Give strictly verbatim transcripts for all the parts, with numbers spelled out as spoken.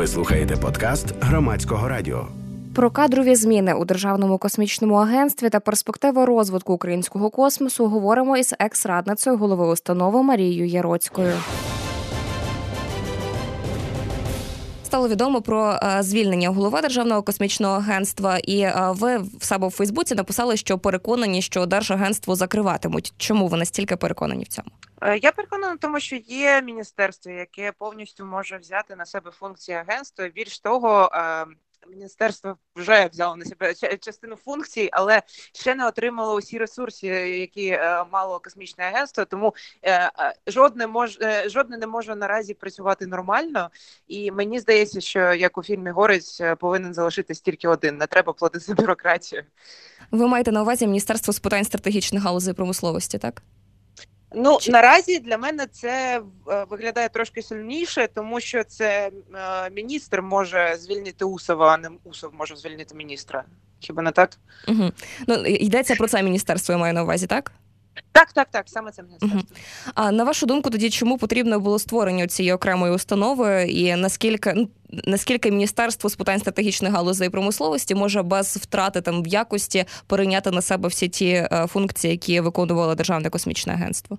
Ви слухаєте подкаст Громадського радіо. Про кадрові зміни у Державному космічному агентстві та перспективи розвитку українського космосу говоримо із екс-радницею голови установи Марією Яроцькою. Стало відомо про звільнення голови Державного космічного агентства, і ви в себе в Фейсбуці написали, що переконані, що Держагентство закриватимуть. Чому ви настільки переконані в цьому? Я переконана в тому, що є міністерство, яке повністю може взяти на себе функції агентства. Більш того, міністерство вже взяло на себе частину функцій, але ще не отримало усі ресурси, які мало космічне агентство, тому жодне, мож, жодне не може наразі працювати нормально. І мені здається, що, як у фільмі «Горець», повинен залишитись тільки один. Не треба платити бюрократію. Ви маєте на увазі Міністерство з питань стратегічних галузей промисловості, так? Ну, Чи... наразі для мене це виглядає трошки сильніше, тому що це е, міністр може звільнити Усова, а не Усов може звільнити міністра. Хіба не так? Угу. Ну, йдеться про це міністерство, я маю на увазі, так? Так, так, так, саме це міністерство. Угу. А на вашу думку, тоді чому потрібно було створення цієї окремої установи і наскільки, ну, наскільки Міністерство з питань стратегічних галузей промисловості може без втрати там в якості перейняти на себе всі ті функції, які виконувало Державне космічне агентство?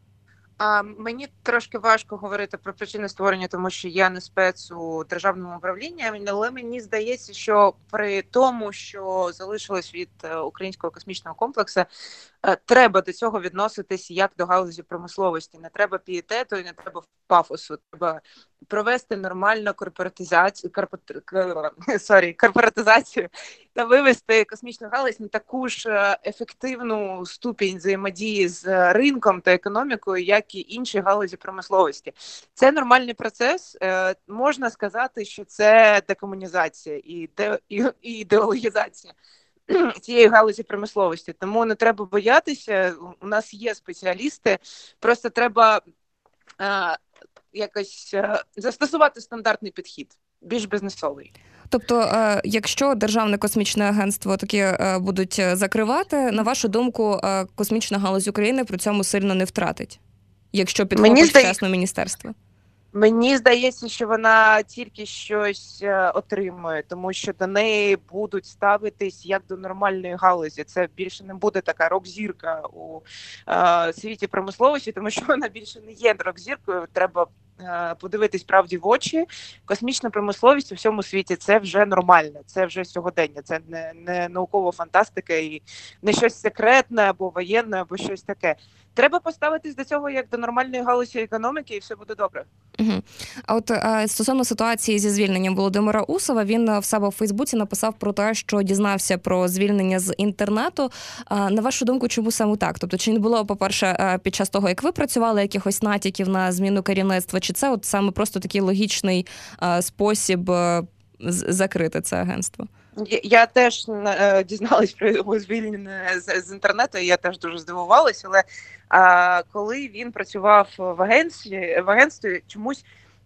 А, мені трошки важко говорити про причини створення, тому що я не спец у державному управлінні, але мені здається, що при тому, що залишилось від українського космічного комплексу, треба до цього відноситись як до галузі промисловості. Не треба пієтету і не треба пафосу. Треба провести нормальну корпоратизацію, корпор... Sorry, корпоратизацію та вивести космічну галузь на таку ж ефективну ступінь взаємодії з ринком та економікою, як і інші галузі промисловості. Це нормальний процес. Можна сказати, що це декомунізація і, де... і ідеологізація цієї галузі промисловості. Тому не треба боятися, у нас є спеціалісти, просто треба а, якось а, застосувати стандартний підхід, більш бізнесовий. Тобто, якщо Державне космічне агентство таки будуть закривати, на вашу думку, космічна галузь України при цьому сильно не втратить, якщо підхопить вчасно міністерство? Мені здається, що вона тільки щось отримує, тому що до неї будуть ставитись як до нормальної галузі. Це більше не буде така рок-зірка у е, світі промисловості, тому що вона більше не є рок-зіркою. Треба е, подивитись правді в очі. Космічна промисловість у всьому світі – це вже нормально, це вже сьогодення. Це не, не наукова фантастика і не щось секретне або воєнне, або щось таке. Треба поставитись до цього як до нормальної галузі економіки, і все буде добре. Угу. А от а, стосовно ситуації зі звільненням Володимира Усова, він в себе в Фейсбуці написав про те, що дізнався про звільнення з інтернету. А, на вашу думку, чому саме так? Тобто, чи не було, по-перше, під час того, як ви працювали, якихось натяків на зміну керівництва, чи це от саме просто такий логічний а, спосіб а, з- закрити це агентство? Я теж е, дізналась про його звільнення з, з інтернету, і я теж дуже здивувалась, але е, коли він працював в агентстві, в агентстві чомусь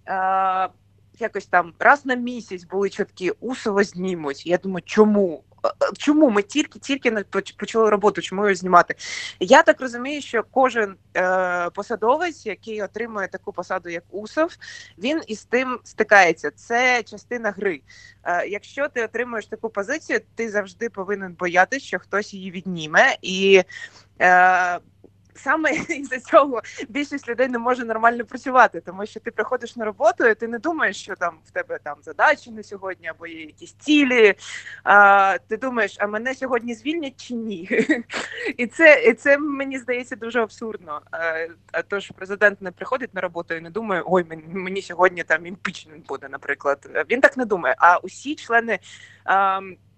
е, якось там раз на місяць були чутки, Усова знімуть. Я думаю, чому? Чому ми тільки-тільки почали роботу, чому його знімати? Я так розумію, що кожен е, посадовець, який отримує таку посаду, як Усов, він із тим стикається. Це частина гри. Е, якщо ти отримуєш таку позицію, ти завжди повинен боятися, що хтось її відніме. І е, саме із-за цього більшість людей не може нормально працювати, тому що ти приходиш на роботу і ти не думаєш, що там в тебе там задачі на сьогодні або є якісь цілі. А, ти думаєш, а мене сьогодні звільнять чи ні? І це, і це мені здається дуже абсурдно. А, а тож президент не приходить на роботу і не думає, ой, мені, мені сьогодні там імпічмент буде, наприклад. Він так не думає. А усі члени а,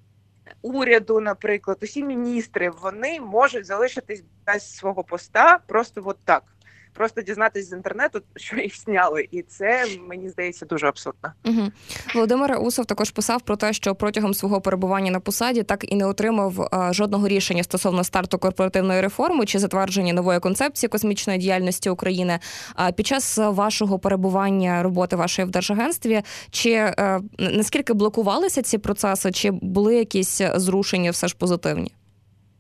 уряду, наприклад, усі міністри, вони можуть залишитись без свого поста просто от так. Просто дізнатись з інтернету, що їх зняли. І це, мені здається, дуже абсурдно. Угу. Володимир Усов також писав про те, що протягом свого перебування на посаді так і не отримав а, жодного рішення стосовно старту корпоративної реформи чи затвердження нової концепції космічної діяльності України. А під час вашого перебування, роботи вашої в Держагентстві, чи а, наскільки блокувалися ці процеси, чи були якісь зрушення все ж позитивні?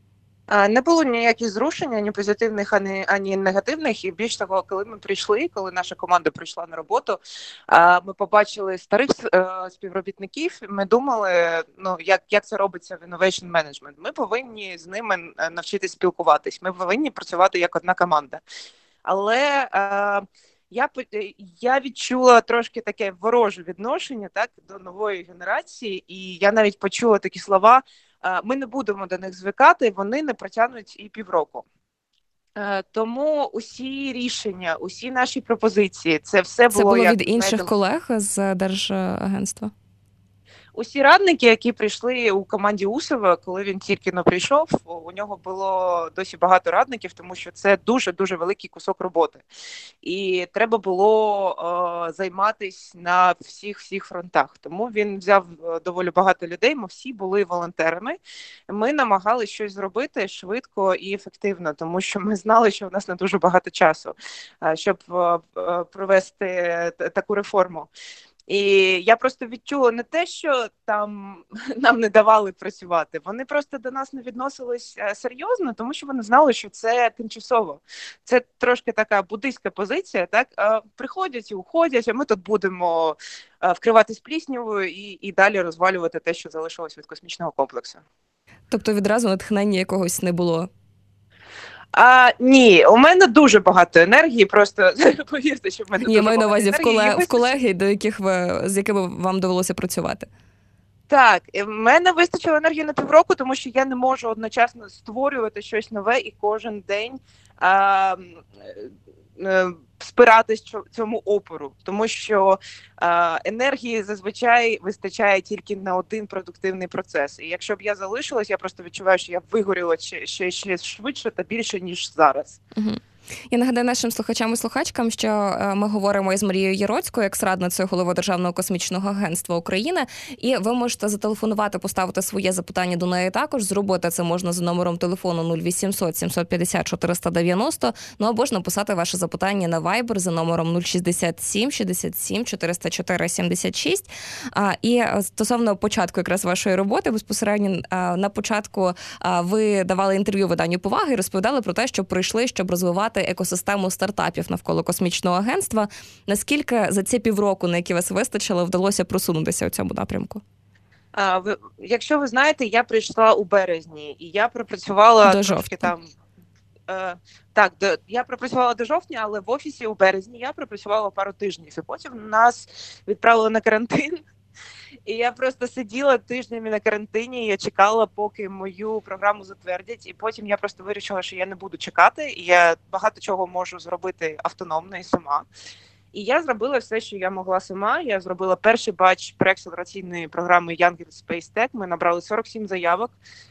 Не було ніяких зрушень, ані позитивних, ані, ані негативних. І більш того, коли ми прийшли, коли наша команда прийшла на роботу, ми побачили старих співробітників. Ми думали, ну як, як це робиться в innovation management. Ми повинні з ними навчитись спілкуватись. Ми повинні працювати як одна команда. Але я, я відчула трошки таке вороже відношення, так, до нової генерації, і я навіть почула такі слова: ми не будемо до них звикати, вони не протягнуть і півроку. Тому усі рішення, усі наші пропозиції, це все було... Це було як, від інших знаєте, колег з Держагентства? Усі радники, які прийшли у команді Усова, коли він тільки но прийшов, у нього було досі багато радників, тому що це дуже-дуже великий кусок роботи. І треба було е, займатися на всіх-всіх фронтах. Тому він взяв доволі багато людей, ми всі були волонтерами. Ми намагалися щось зробити швидко і ефективно, тому що ми знали, що в нас не дуже багато часу, е, щоб е, провести таку реформу. І я просто відчула не те, що там нам не давали працювати, вони просто до нас не відносились серйозно, тому що вони знали, що це тимчасово. Це трошки така буддийська позиція, так? Приходять і уходять, а ми тут будемо вкриватись пліснявою і, і далі розвалювати те, що залишилось від космічного комплексу. Тобто відразу натхнення якогось не було? А, ні, у мене дуже багато енергії, просто повірте, що в мене ні, дуже маю на увазі в, колег, в колеги, до яких ви, з якими вам довелося працювати. Так, в мене вистачило енергії на півроку, тому що я не можу одночасно створювати щось нове і кожен день а, а, спиратись цьому опору, тому що а, енергії зазвичай вистачає тільки на один продуктивний процес. І якщо б я залишилась, я просто відчуваю, що я вигоріла ще, ще, ще швидше та більше, ніж зараз. Угу. Я нагадаю нашим слухачам і слухачкам, що ми говоримо із Марією Яроцькою, екс-радницею голови Державного космічного агентства України, і ви можете зателефонувати, поставити своє запитання до неї також. Зробити це можна за номером телефону нуль вісімсот сімсот п'ятдесят чотириста дев'яносто, ну або ж написати ваше запитання на Viber за номером нуль шістдесят сім шістдесят сім чотириста чотири сімдесят шість. І стосовно початку якраз вашої роботи, безпосередньо на початку ви давали інтерв'ю виданню «Повага» і розповідали про те, що прийшли, щоб розвивати екосистему стартапів навколо космічного агентства. Наскільки за ці півроку, на які вас вистачило, вдалося просунутися у цьому напрямку? А, ви, якщо ви знаєте, я прийшла у березні, і я пропрацювала до трошки там... Е, так, до, я пропрацювала до жовтня, але в офісі у березні я пропрацювала пару тижнів, і потім нас відправили на карантин. І я просто сиділа тижнями на карантині, я чекала, поки мою програму затвердять, і потім я просто вирішила, що я не буду чекати, і я багато чого можу зробити автономно і сама. І я зробила все, що я могла сама. Я зробила перший батч преакселераційної програми Young Space Tech. Ми набрали сорок сім заявок.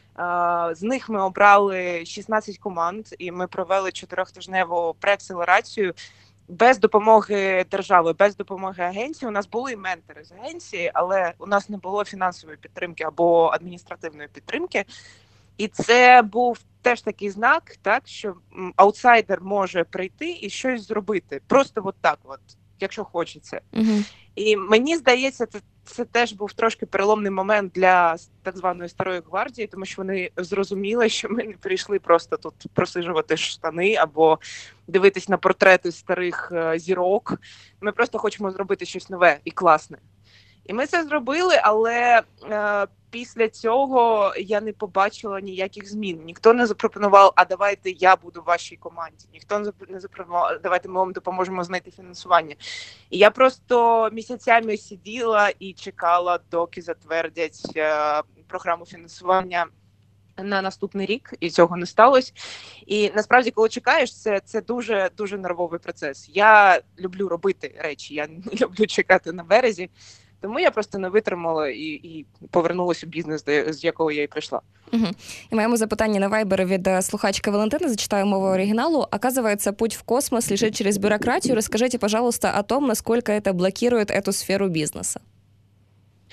З них ми обрали шістнадцять команд, і ми провели чотирьохтижневу преакселерацію. Без допомоги держави, без допомоги агенції. У нас були ментори з агенції, але у нас не було фінансової підтримки або адміністративної підтримки. І це був теж такий знак, так, що аутсайдер може прийти і щось зробити. Просто от так от, якщо хочеться. Угу. І мені здається, це, це теж був трошки переломний момент для так званої старої гвардії, тому що вони зрозуміли, що ми не прийшли просто тут просижувати штани або дивитись на портрети старих е, зірок. Ми просто хочемо зробити щось нове і класне. І ми це зробили, але е, після цього я не побачила ніяких змін. Ніхто не запропонував, а давайте я буду в вашій команді. Ніхто не запропонував, давайте ми вам допоможемо знайти фінансування. І я просто місяцями сиділа і чекала, доки затвердять е, програму фінансування на наступний рік, і цього не сталося. І насправді, коли чекаєш, це, це дуже, дуже нервовий процес. Я люблю робити речі, я не люблю чекати на березі. Тому я просто не витримала і, і повернулася у бізнес, з якого я і прийшла. Угу. І маємо запитання на Вайбер від слухачки Валентини, зачитаю мову оригиналу. Оказывается, путь в космос лежит через бюрократию. Расскажите, пожалуйста, о том, насколько это блокирует эту сферу бизнеса.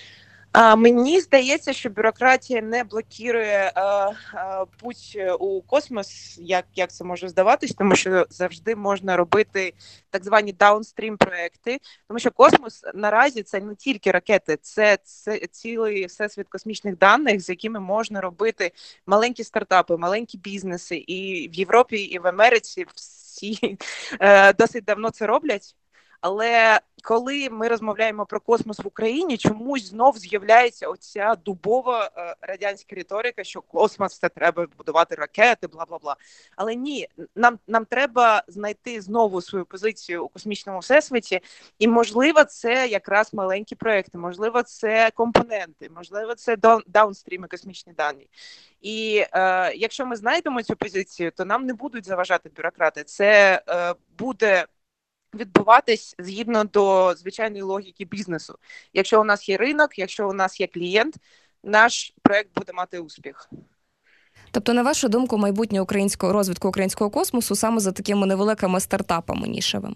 А, мені здається, що бюрократія не блокує е, е, путь у космос, як, як це може здаватись, тому що завжди можна робити так звані даунстрім проекти, тому що космос наразі це не тільки ракети, це, це цілий всесвіт космічних даних, з якими можна робити маленькі стартапи, маленькі бізнеси, і в Європі, і в Америці всі е, досить давно це роблять. Але коли ми розмовляємо про космос в Україні, чомусь знов з'являється оця дубова е, радянська риторика, що космос це треба будувати ракети, бла бла бла. Але ні, нам нам треба знайти знову свою позицію у космічному всесвіті, і можливо, це якраз маленькі проекти, можливо, це компоненти, можливо, це даунстріми космічні дані. І е, якщо ми знайдемо цю позицію, то нам не будуть заважати бюрократи. Це е, буде відбуватись згідно до звичайної логіки бізнесу. Якщо у нас є ринок, якщо у нас є клієнт, наш проект буде мати успіх. Тобто, на вашу думку, майбутнє українського розвитку українського космосу саме за такими невеликими стартапами нішевими?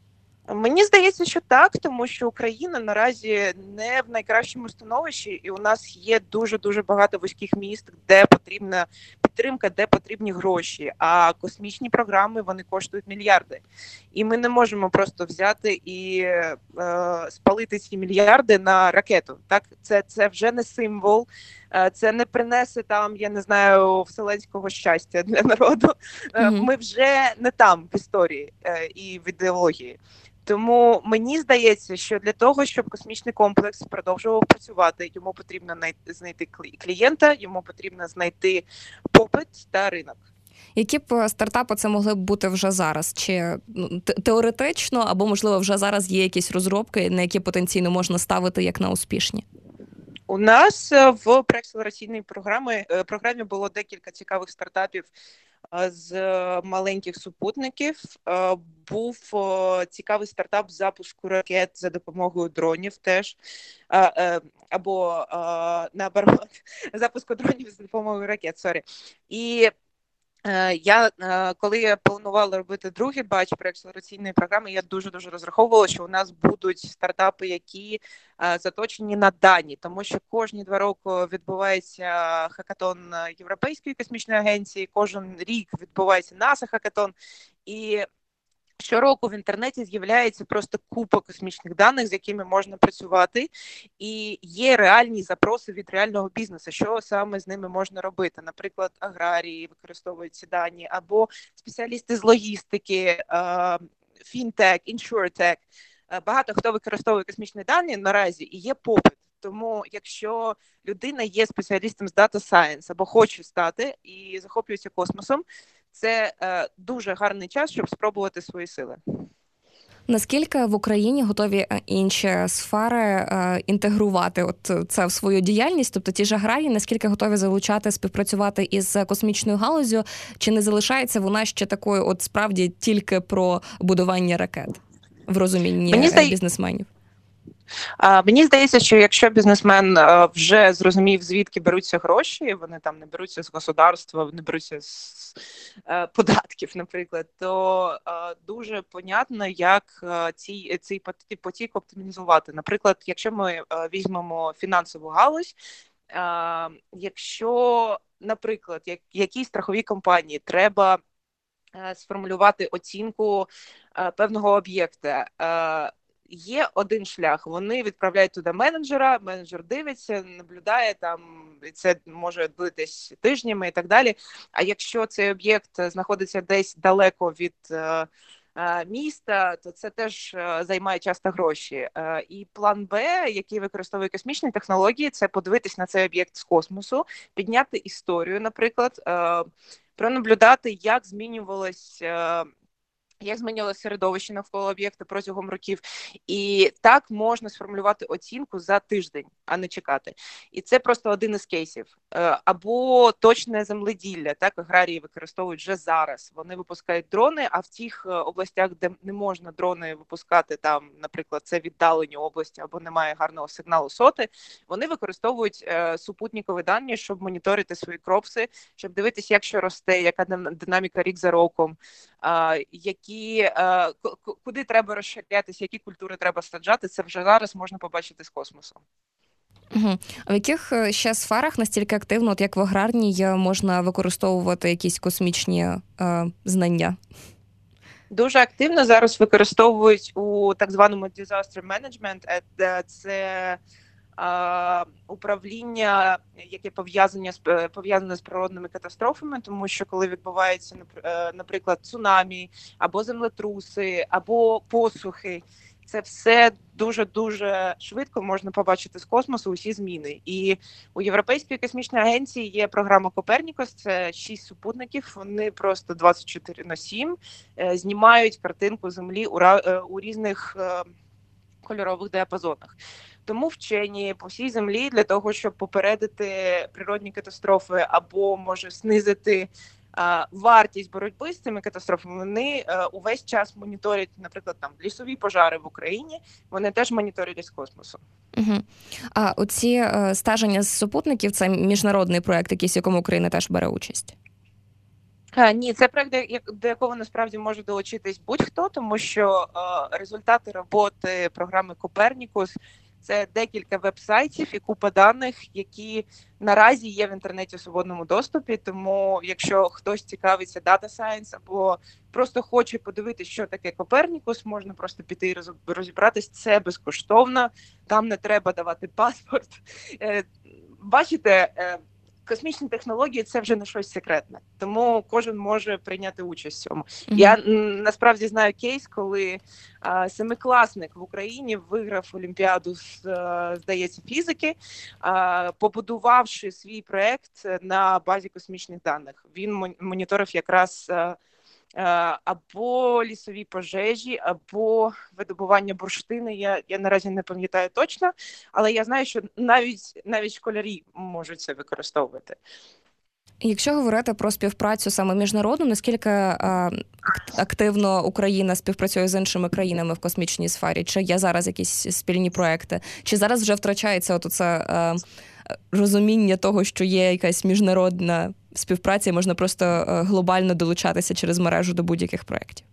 Мені здається, що так, тому що Україна наразі не в найкращому становищі, і у нас є дуже-дуже багато вузьких міст, де потрібна підтримка, де потрібні гроші, а космічні програми, вони коштують мільярди. І ми не можемо просто взяти і е, спалити ці мільярди на ракету. Так, це, це вже не символ, це не принесе там, я не знаю, вселенського щастя для народу. Mm-hmm. Ми вже не там в історії е, і в ідеології. Тому мені здається, що для того, щоб космічний комплекс продовжував працювати, йому потрібно знайти клієнта, йому потрібно знайти попит та ринок. Які б стартапи це могли б бути вже зараз? Чи ну, теоретично, або, можливо, вже зараз є якісь розробки, на які потенційно можна ставити як на успішні? У нас в преакселераційній програмі, програмі було декілька цікавих стартапів з маленьких супутників. Був цікавий стартап запуску ракет за допомогою дронів теж, або наоборот, запуску дронів за допомогою ракет, сорі. І я, коли я планувала робити другий батч преакселераційної програми, я дуже-дуже розраховувала, що у нас будуть стартапи, які заточені на дані, тому що кожні два роки відбувається хакатон Європейської космічної агенції, кожен рік відбувається НАСА хакатон, і щороку в інтернеті з'являється просто купа космічних даних, з якими можна працювати, і є реальні запроси від реального бізнесу, що саме з ними можна робити. Наприклад, аграрії використовують ці дані, або спеціалісти з логістики, фінтек, іншуртек. Багато хто використовує космічні дані наразі, і є попит. Тому якщо людина є спеціалістом з Data Science або хоче стати і захоплюється космосом, це е, дуже гарний час, щоб спробувати свої сили. Наскільки в Україні готові інші сфери е, інтегрувати от це в свою діяльність? Тобто ті ж аграрії, наскільки готові залучати, співпрацювати із космічною галуззю? Чи не залишається вона ще такою от справді тільки про будування ракет в розумінні Мені здає... бізнесменів? А, мені здається, що якщо бізнесмен а, вже зрозумів, звідки беруться гроші, вони там не беруться з государства, вони беруться з а, податків, наприклад, то а, дуже понятно, як а, ці, цей потік оптимізувати. Наприклад, якщо ми а, візьмемо фінансову галузь, а, якщо, наприклад, як, якій страховій компанії треба а, сформулювати оцінку а, певного об'єкта, а, є один шлях, вони відправляють туди менеджера, менеджер дивиться, наблюдає там, і це може відбутись тижнями і так далі. А якщо цей об'єкт знаходиться десь далеко від е, е, міста, то це теж е, займає часто гроші. Е, і план Б, який використовує космічні технології, це подивитись на цей об'єкт з космосу, підняти історію, наприклад, е, пронаблюдати, як змінювалось е, як змінилося середовище навколо об'єкта протягом років. І так можна сформулювати оцінку за тиждень, а не чекати. І це просто один із кейсів. Або точне земледілля. Так, аграрії використовують вже зараз. Вони випускають дрони, а в тих областях, де не можна дрони випускати, там, наприклад, це віддалені області або немає гарного сигналу соти, вони використовують супутникові дані, щоб моніторити свої кропси, щоб дивитися, як що росте, яка динаміка рік за роком, які, куди треба розширятися, які культури треба саджати, це вже зараз можна побачити з космосу. Угу. А в яких ще сферах настільки активно, от як в аграрній, можна використовувати якісь космічні е, знання? Дуже активно зараз використовують у так званому disaster management. Це а, управління, яке пов'язане з пов'язане з природними катастрофами, тому що коли відбувається, наприклад, цунамі, або землетруси, або посухи, це все дуже-дуже швидко можна побачити з космосу усі зміни. І у Європейської космічної агенції є програма Копернікус, це шість супутників, вони просто двадцять чотири на сім знімають картинку Землі у, у різних кольорових діапазонах. Тому вчені по всій Землі для того, щоб попередити природні катастрофи або, може, знизити а, вартість боротьби з цими катастрофами, вони а, увесь час моніторять, наприклад, там лісові пожари в Україні, вони теж моніторять з космосу. Угу. А оці е, стеження з супутників – це міжнародний проєкт, якийсь, в якому Україна теж бере участь? А, ні, це проєкт, до якого насправді може долучитись будь-хто, тому що е, результати роботи програми Копернікус – це декілька веб-сайтів і купа даних, які наразі є в інтернеті у свободному доступі. Тому якщо хтось цікавиться Data Science або просто хоче подивитися, що таке Копернікус, можна просто піти і розібратись. Це безкоштовно, там не треба давати паспорт. Бачите, космічні технології – це вже не щось секретне, тому кожен може прийняти участь в цьому. Mm-hmm. Я насправді знаю кейс, коли а, семикласник в Україні виграв Олімпіаду з, а, здається, фізики, а, побудувавши свій проєкт на базі космічних даних. Він моніторив якраз а, або лісові пожежі, або видобування бурштини. Я, я наразі не пам'ятаю точно, але я знаю, що навіть, навіть школярі можуть це використовувати. Якщо говорити про співпрацю саме міжнародну, наскільки а, активно Україна співпрацює з іншими країнами в космічній сфері? Чи є зараз якісь спільні проекти? Чи зараз вже втрачається от оце а, розуміння того, що є якась міжнародна співпраця і можна просто глобально долучатися через мережу до будь-яких проєктів?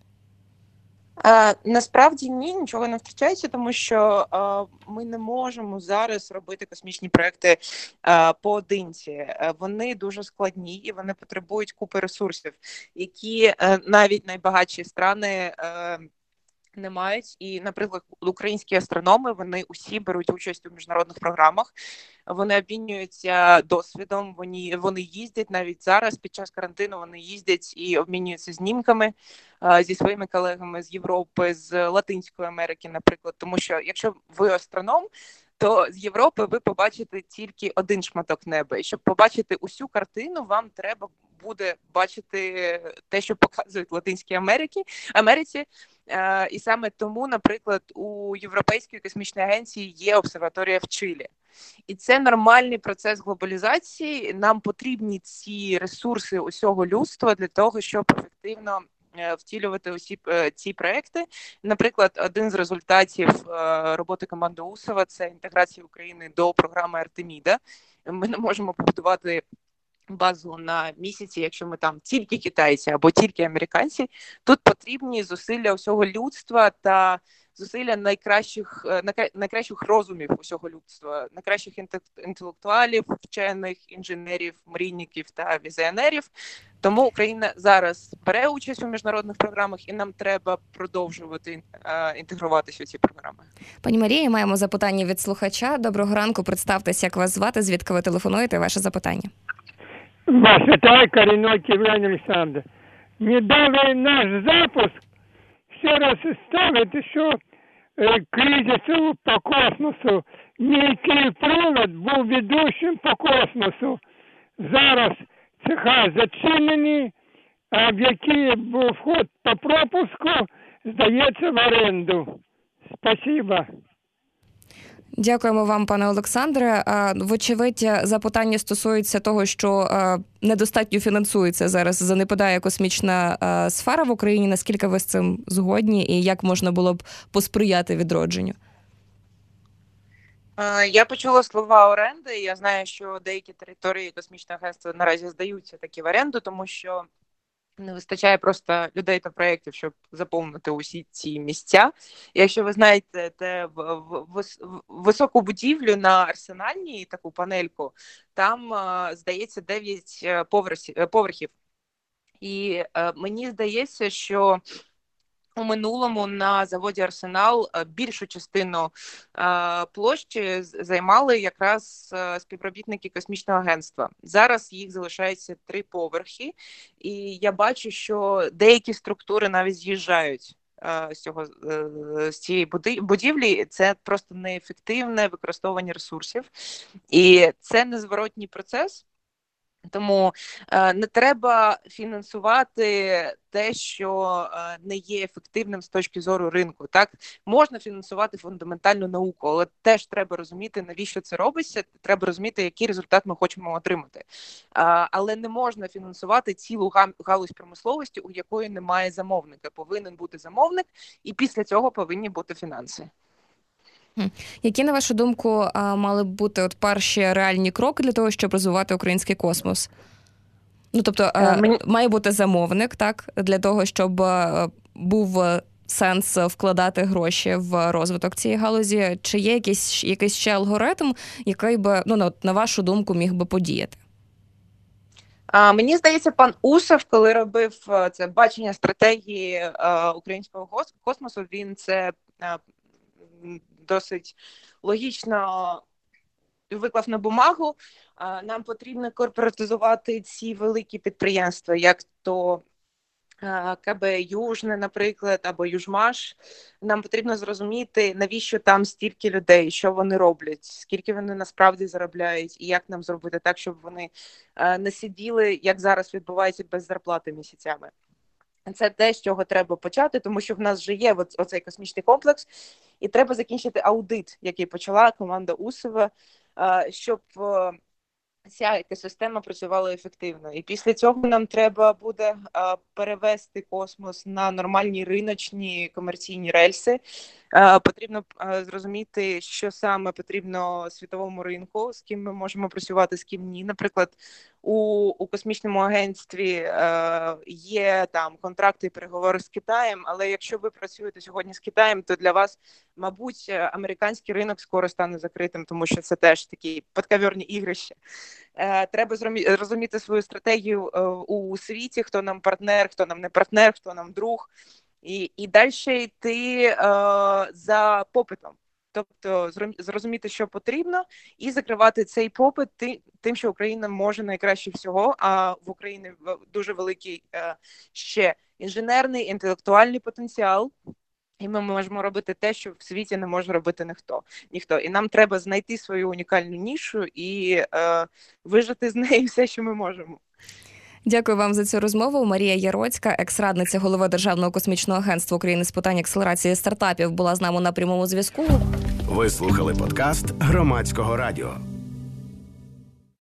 А, насправді ні, нічого не втрачається, тому що а, ми не можемо зараз робити космічні проекти а, поодинці. А, вони дуже складні і вони потребують купи ресурсів, які а, навіть найбагатші країни не мають. І, наприклад, українські астрономи, вони усі беруть участь у міжнародних програмах, вони обмінюються досвідом, вони, вони їздять навіть зараз, під час карантину вони їздять і обмінюються знімками а, зі своїми колегами з Європи, з Латинської Америки, наприклад. Тому що, якщо ви астроном, то з Європи ви побачите тільки один шматок неба. І щоб побачити усю картину, вам треба буде бачити те, що показують в Латинській Америці. Америці. І саме тому, наприклад, у Європейської космічної агенції є обсерваторія в Чилі. І це нормальний процес глобалізації. Нам потрібні ці ресурси усього людства для того, щоб ефективно втілювати усі ці проекти. Наприклад, один з результатів роботи команди Усова – це інтеграція України до програми Артеміда. Ми не можемо побудувати базу на місяці, якщо ми там тільки китайці або тільки американці. Тут потрібні зусилля усього людства та зусилля найкращих, найкращих розумів усього людства, найкращих інтелектуалів, вчених, інженерів, мрійників та візіонерів. Тому Україна зараз бере участь у міжнародних програмах, і нам треба продовжувати е, інтегруватися у ці програми. Пані Марія, маємо запитання від слухача. Доброго ранку, представтеся, як вас звати, звідки ви телефонуєте, ваше запитання. Вас вітає Корінок Євген Олександр. Недавній наш запуск ще раз ставить, що е, кризису по космосу. Некий привод був ведущим по космосу. Зараз цеха зачинені, а в які був вход по пропуску, здається в оренду. Спасибо. Дякуємо вам, пане Олександре. Вочевидь, запитання стосується того, що недостатньо фінансується зараз, занепадає космічна сфера в Україні. Наскільки ви з цим згодні і як можна було б посприяти відродженню? Я почула слова оренди. Я знаю, що деякі території космічного агентства наразі здаються такі в оренду, тому що Не вистачає просто людей та проєктів, щоб заповнити усі ці місця. Якщо ви знаєте, те в, в, в високу будівлю на Арсенальній, таку панельку, там, здається, дев'ять поверхів. І мені здається, що у минулому на заводі «Арсенал» більшу частину е, площі займали якраз е, співробітники космічного агентства. Зараз їх залишається три поверхи, і я бачу, що деякі структури навіть з'їжджають е, з цього е, з цієї будівлі. Це просто неефективне використовування ресурсів, і це незворотній процес. Тому е, не треба фінансувати те, що е, не є ефективним з точки зору ринку. Так, можна фінансувати фундаментальну науку, але теж треба розуміти, навіщо це робиться. Треба розуміти, який результат ми хочемо отримати. Е, але не можна фінансувати цілу галузь промисловості, у якої немає замовника. Повинен бути замовник, і після цього повинні бути фінанси. Які, на вашу думку, мали б бути от перші реальні кроки для того, щоб розвивати український космос? Ну, тобто, Мені... має бути замовник, так, для того, щоб був сенс вкладати гроші в розвиток цієї галузі. Чи є якийсь, якийсь ще алгоритм, який би, ну, на вашу думку, міг би подіяти? А, мені здається, пан Усов, коли робив це бачення стратегії а, українського космосу, він це а, досить логічно виклав на бумагу. Нам потрібно корпоратизувати ці великі підприємства, як то КБ Южне, наприклад, або Южмаш. Нам потрібно зрозуміти, навіщо там стільки людей, що вони роблять, скільки вони насправді заробляють, і як нам зробити так, щоб вони не сиділи, як зараз відбувається, без зарплати місяцями. Це те, з чого треба почати, тому що в нас вже є оцей космічний комплекс, і треба закінчити аудит, який почала команда Усова, щоб ця екосистема працювала ефективно. І після цього нам треба буде перевести космос на нормальні риночні комерційні рельси. Потрібно зрозуміти, що саме потрібно світовому ринку, з ким ми можемо працювати, з ким ні. Наприклад, у, у космічному агентстві е, є там контракти і переговори з Китаєм, але якщо ви працюєте сьогодні з Китаєм, то для вас, мабуть, американський ринок скоро стане закритим, тому що це теж такі підковірні ігрища. Е, треба зрозуміти свою стратегію е, у світі, хто нам партнер, хто нам не партнер, хто нам друг. І, і далі йти е, за попитом. Тобто зрозуміти, що потрібно, і закривати цей попит тим, що Україна може найкраще всього, а в Україні дуже великий е, ще інженерний, інтелектуальний потенціал, і ми можемо робити те, що в світі не може робити ніхто. ніхто. І нам треба знайти свою унікальну нішу і е, вижити з неї все, що ми можемо. Дякую вам за цю розмову. Марія Яроцька, екс-радниця голови Державного космічного агентства України з питань акселерації стартапів, була з нами на прямому зв'язку. Ви слухали подкаст Громадського радіо.